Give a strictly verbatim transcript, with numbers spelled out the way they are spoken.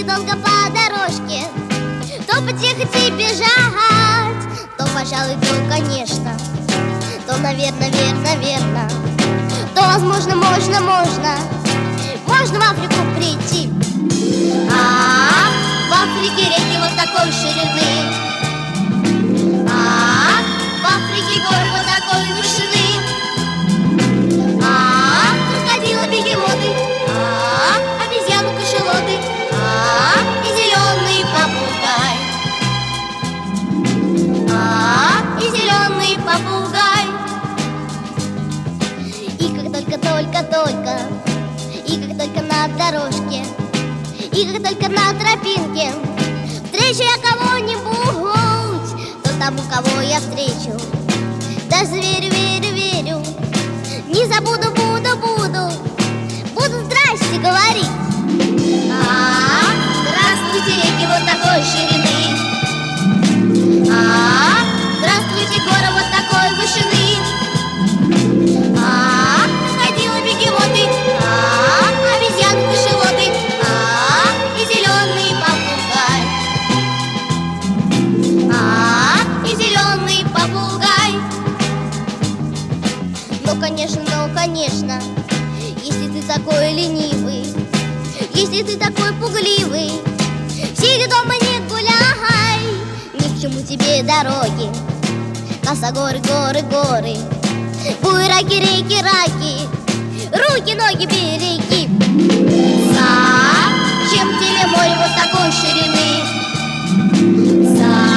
идти долго по дорожке, то потихать и бежать, то, пожалуй, то, конечно, то, наверное, верно, верно, то, возможно, можно, можно, можно в Африку прийти. А, в Африке реки вот такой ширины, а, в Африке горы вот такой вышины, а, крокодилы, бегемоты, а, обезьяны, кашалоты, а, и зеленый попугай, а, и зеленый попугай. И как только-только-только, и как только на дорожке, и как только на тропинке встречу я кого-нибудь, то тому, кого я встречу, даже верю, верю, верю, не забуду, буду, буду, буду здрасте говорить. А, здравствуйте, реки вот такой ширины, а, здравствуйте, горы вот такой вышины, а, крокодилы, бегемоты, а, обезьяны, кашалоты, а, и зеленый попугай, а, и зеленый попугай. Ну, конечно, ну, конечно, если ты такой ленивый, если ты такой пугливый, сиди дома, не гуляй, ни к чему тебе дороги, косогоры, горы, горы, буераки, реки, раки, руки, ноги береги. Зачем тебе море вот такой ширины? Зачем